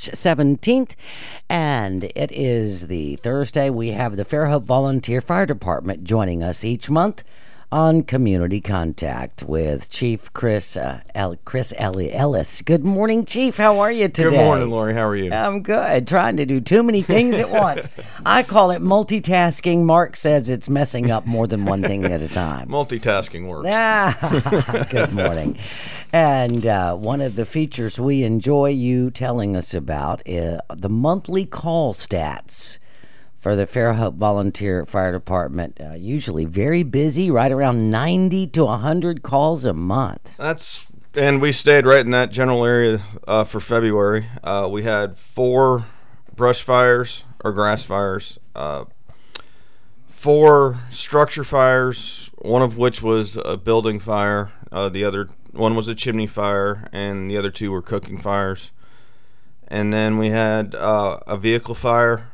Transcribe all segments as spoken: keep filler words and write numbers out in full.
March seventeenth, and it is the Thursday. We have the Fairhope Volunteer Fire Department joining us each month on Community Contact with Chief Chris uh, El- Chris Ellie Ellis. Good morning, Chief. How are you today? Good morning, Lori. How are you? I'm good. Trying to do too many things at once. I call it multitasking. Mark says it's messing up more than one thing at a time. Multitasking works. Ah, good morning. And uh, one of the features we enjoy you telling us about is the monthly call stats for the Fairhope Volunteer Fire Department. Uh, usually very busy, right around ninety to one hundred calls a month. That's and we stayed right in that general area uh, for February. Uh, we had four brush fires or grass fires, uh, four structure fires, one of which was a building fire. Uh, the other one was a chimney fire, and the other two were cooking fires. And then we had uh, a vehicle fire,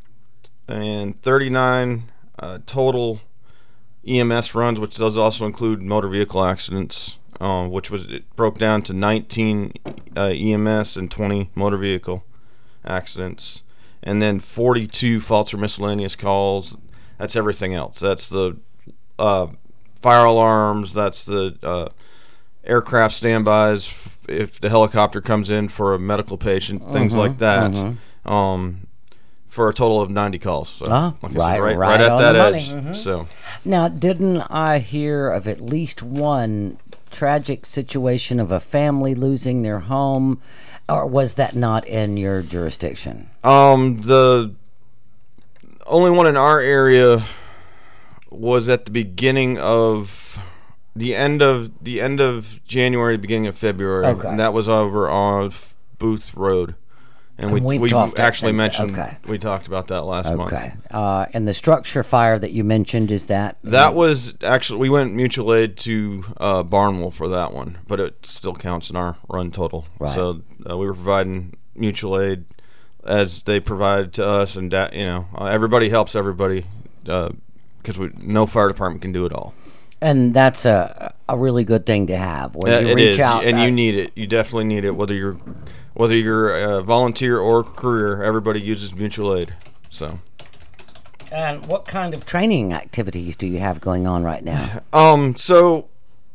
and thirty-nine uh, total E M S runs, which does also include motor vehicle accidents, uh, which was it broke down to nineteen uh, E M S and twenty motor vehicle accidents, and then forty-two false or miscellaneous calls. That's everything else. That's the uh, fire alarms. That's the uh, aircraft standbys if the helicopter comes in for a medical patient, mm-hmm, things like that. Mm-hmm. Um, for a total of ninety calls. So, oh, like right, I said, right, right, right at on that the money. edge. Mm-hmm. So, now, didn't I hear of at least one tragic situation of a family losing their home, or was that not in your jurisdiction? Um, the only one in our area was at the beginning of the end of the end of January, beginning of February. Okay. And that was over on Booth Road. And, and we, we actually mentioned, okay. we talked about that last okay. month. Okay. Uh, and the structure fire that you mentioned, is that? That was actually, we went mutual aid to uh, Barnwell for that one, but it still counts in our run total. Right. So uh, we were providing mutual aid as they provided to us, and da- you know, uh, everybody helps everybody because uh, no fire department can do it all. And that's a a really good thing to have. Where uh, you it reach is, out, and uh, you need it. You definitely need it, whether you're whether you're a volunteer or career. Everybody uses mutual aid. So. And what kind of training activities do you have going on right now? Um. So,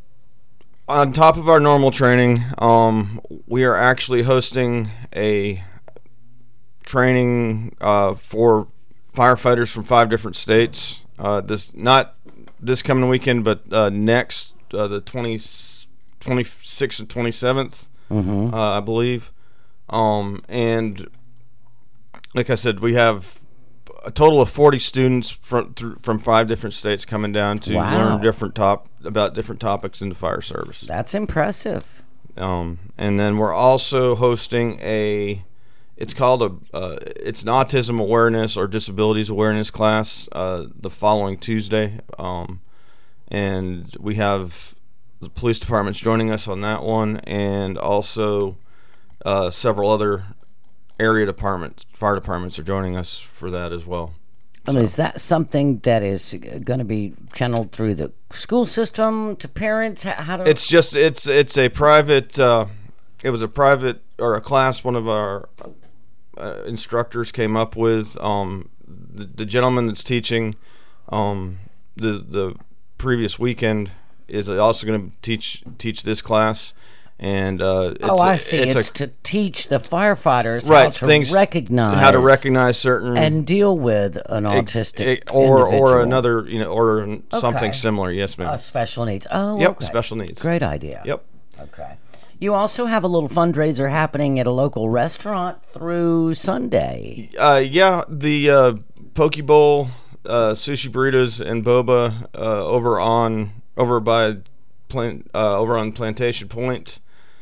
on top of our normal training, um, we are actually hosting a training uh, for firefighters from five different states. Uh, this not. This coming weekend, but uh, next, uh, the twentieth, twenty-sixth and twenty-seventh, mm-hmm. uh, I believe. Um, and like I said, we have a total of forty students from th- from five different states coming down to wow. learn different top about different topics in the fire service. That's impressive. Um, and then we're also hosting a. It's called a. Uh, it's an autism awareness or disabilities awareness class uh, the following Tuesday, um, and we have the police departments joining us on that one, and also uh, several other area departments, fire departments, are joining us for that as well. I mean, so. Is that something that is going to be channeled through the school system to parents? How do it's just it's it's a private. Uh, it was a private or a class. One of our Uh, instructors came up with. Um, the, the gentleman that's teaching um, the the previous weekend is also going to teach teach this class, and uh, it's, oh, I see. It's, it's a, to teach the firefighters right, how to things, recognize how to recognize certain and deal with an autistic ex, or individual. or another you know or okay. something similar. Yes, ma'am. Uh, special needs. Oh, yep. Okay. Special needs. Great idea. Yep. Okay. You also have a little fundraiser happening at a local restaurant through Sunday. Uh, yeah, the uh, Poke Bowl, uh, sushi burritos and boba uh, over on over by plant uh, over on Plantation Point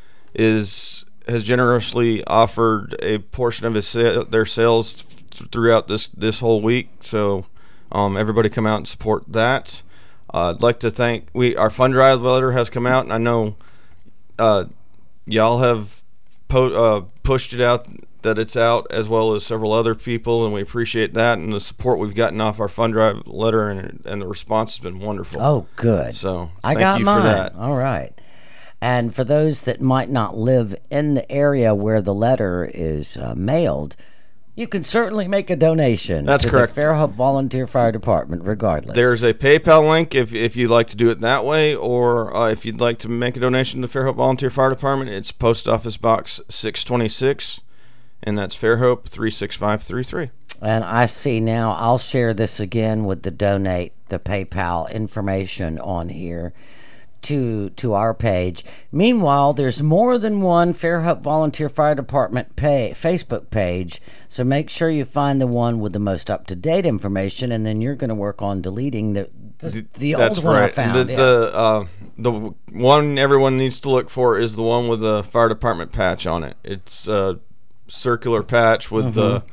is has generously offered a portion of his sa- their sales th- throughout this this whole week. So um, everybody come out and support that. Uh, I'd like to thank we our fund drive letter has come out, and I know. Uh, Y'all have po- uh, pushed it out that it's out, as well as several other people, and we appreciate that and the support we've gotten off our fund drive letter, and and the response has been wonderful. Oh, good. So I thank got you mine. for that. All right. And for those that might not live in the area where the letter is uh, mailed, you can certainly make a donation That's to correct. the Fairhope Volunteer Fire Department, regardless. There's a PayPal link if if you'd like to do it that way, or uh, if you'd like to make a donation to the Fairhope Volunteer Fire Department, it's Post Office Box six twenty-six, and that's Fairhope three six five three three. And I see now, I'll share this again with the donate, the PayPal information on here to to our page. Meanwhile, there's more than one Fairhope Volunteer Fire Department pay, Facebook page, so make sure you find the one with the most up-to-date information, and then you're going to work on deleting the the, the That's old one right. I found. The yeah. the, uh, the one everyone needs to look for is the one with the fire department patch on it. It's a circular patch with Mm-hmm. the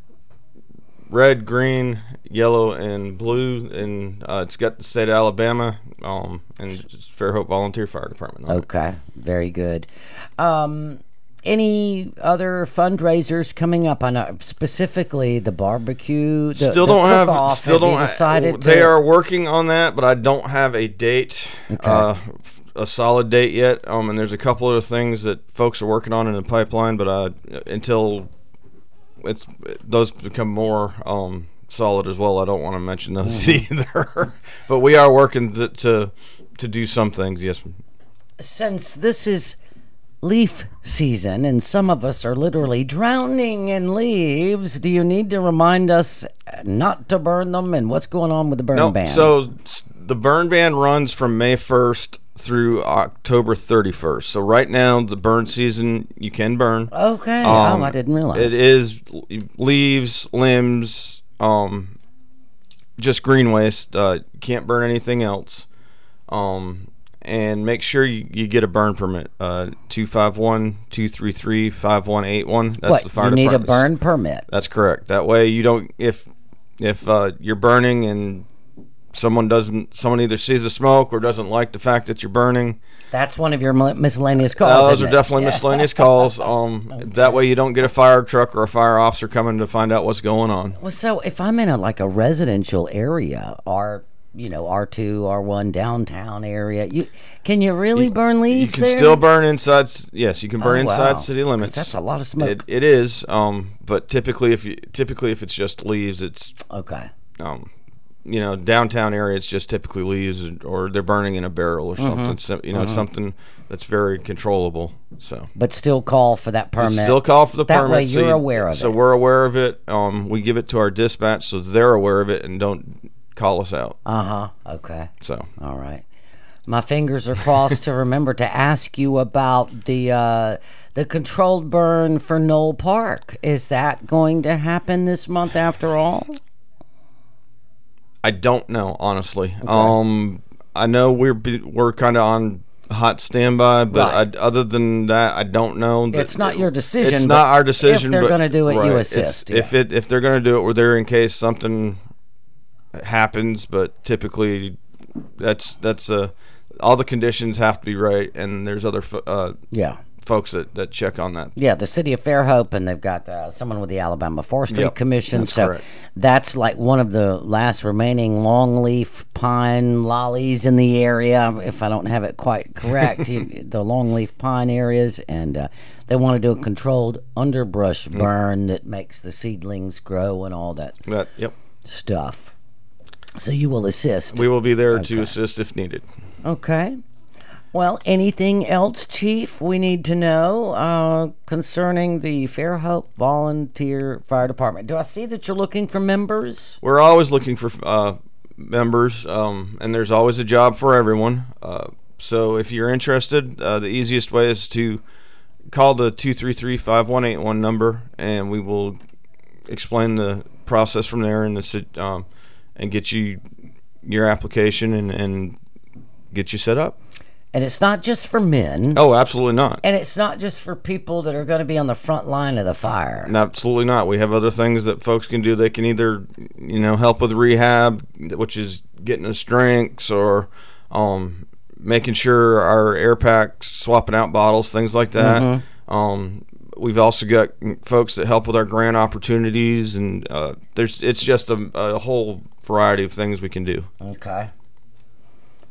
red, green, yellow, and blue, and uh, it's got the state of Alabama, um, and it's Fairhope Volunteer Fire Department on it. Okay, very good. Um, any other fundraisers coming up? I know specifically the barbecue. The, Still the don't have. cook-off. Still have you don't. ha- decided They to- are working on that, but I don't have a date, Okay. uh, f- a solid date yet. Um, and there's a couple of things that folks are working on in the pipeline, but uh, until it's those become more um, solid as well, I don't want to mention those Mm-hmm. either. But we are working th- to to do some things. Yes. Since this is leaf season and some of us are literally drowning in leaves, do you need to remind us not to burn them, and what's going on with the burn No. ban? So s- the burn ban runs from May first through October thirty-first. So right now, the burn season, you can burn. okay, Um, oh, I didn't realize. It is leaves, limbs, um, just green waste. Uh, you can't burn anything else. Um, and make sure you, you get a burn permit. Uh, two five one, two three three, five one eight one. That's what, the fire you need a department's- burn permit. That's correct. That way you don't, if if uh, you're burning and someone doesn't, someone either sees the smoke or doesn't like the fact that you're burning, That's one of your mi- miscellaneous Uh, calls. those isn't are it? definitely miscellaneous calls. Um, That way you don't get a fire truck or a fire officer coming to find out what's going on. Well, so if I'm in a like a residential area, or you know, R two, R one downtown area, you can you really burn leaves You can there? still burn inside. s- Yes, you can burn Oh, inside wow. city 'Cause limits. that's a lot of smoke. It, it is. Um, but typically, if you typically if it's just leaves, it's Okay. um, you know, downtown area. It's just typically leaves, or they're burning in a barrel or Mm-hmm. something. So, you know, something that's very controllable. So. But still call for that permit. Still call for the that permit. way so you're you- aware of so it. we're aware of it. Um, we give it to our dispatch so they're aware of it and don't call us out. Uh huh. Okay. So All right. My fingers are crossed to remember to ask you about the uh, the controlled burn for Knoll Park. Is that going to happen this month after all? I don't know, honestly. Um, I know we're be- we're kind of on hot standby, but Right. I, other than that, I don't know. That- It's not your decision, It's but not our decision. if they're but- gonna do it, you right, it's- assist, If yeah. it if they're going to do it, we're there in case something happens. But typically, that's that's uh, all the conditions have to be right, and there's other fo- uh, Yeah. folks that, that check on that. Yeah, the city of Fairhope, and they've got uh, someone with the Alabama Forestry Yep, Commission. that's so correct. that's like one of the last remaining longleaf pine lollies in the area, if I don't have it quite correct. you- the longleaf pine areas, and uh, they want to do a controlled underbrush Mm. burn that makes the seedlings grow and all that That yep. stuff. So you will assist. We will be there to assist if needed. Okay. Well, anything else, Chief, we need to know uh, concerning the Fairhope Volunteer Fire Department? Do I see that you're looking for members? We're always looking for uh, members, um, and there's always a job for everyone. Uh, so if you're interested, uh, the easiest way is to call the two three three, five one eight one number, and we will explain the process from there and the sit- um, and get you your application and, and get you set up. And it's not just for men, Oh, absolutely not. and it's not just for people that are going to be on the front line of the fire. No, absolutely not. We have other things that folks can do. They can either, you know, help with rehab, which is getting us drinks, or um, making sure our air packs, swapping out bottles, things like that. Mm-hmm. Um, we've also got folks that help with our grant opportunities, and uh, there's it's just a, a whole variety of things we can do. Okay.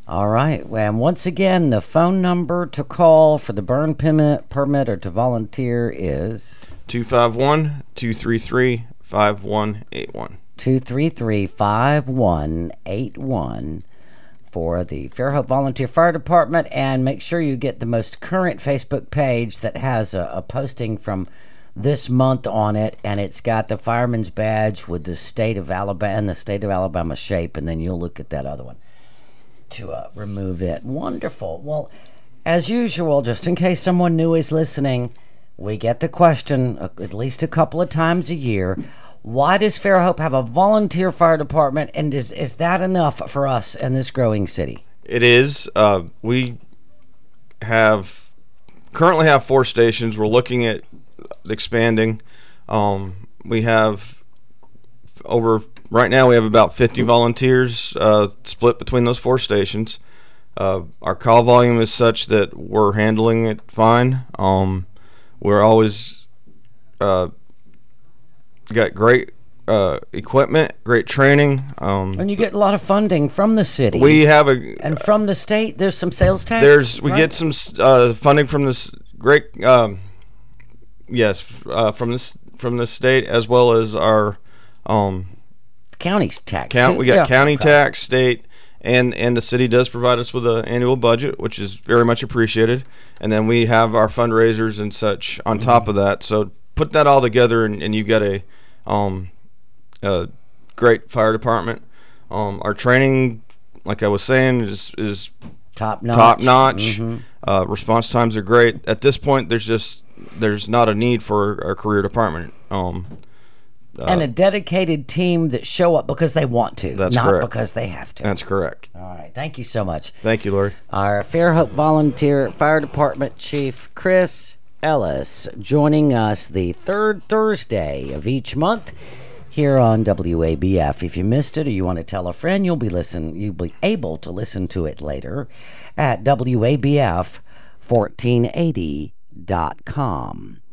All right. And once again, the phone number to call for the burn permit, permit or to volunteer is two five one, two three three, five one eight one. two three three, five one eight one for the Fairhope Volunteer Fire Department. And make sure you get the most current Facebook page that has a, a posting from this month on it, and it's got the fireman's badge with the state of Alabama and the state of Alabama shape, and then you'll look at that other one to uh, remove it. Wonderful. Well, as usual, just in case someone new is listening, we get the question uh, at least a couple of times a year: why does Fairhope have a volunteer fire department, and is is that enough for us in this growing city? It is. Uh, we have currently have four stations. We're looking at expanding. Um, we have over right now we have about fifty volunteers uh, split between those four stations. Uh, our call volume is such that we're handling it fine. Um, we're always uh, got great uh, equipment, great training. Um, And you get a lot of funding from the city. we have a and from the state. There's some sales tax. there's we right? get some uh, funding from this great um, yes uh, from this from the state, as well as our um, county's tax. count. too. We got Yeah. county Okay. tax, state, and and the city does provide us with an annual budget, which is very much appreciated. And then we have our fundraisers and such on Mm-hmm. top of that. So put that all together, and, and you've got a um, a great fire department. Um, our training, like I was saying, is is Top notch. top notch. Mhm. Uh, response times are great. At this point, there's just there's not a need for a career department. Um, and a dedicated team that show up because they want to, That's not correct. because they have to. that's correct. All right. Thank you so much. Thank you, Lori. Our Fairhope Volunteer Fire Department Chief Chris Ellis joining us the third Thursday of each month here on W A B F. If you missed it or you want to tell a friend, you'll be listen you'll be able to listen to it later at W A B F fourteen eighty dot com.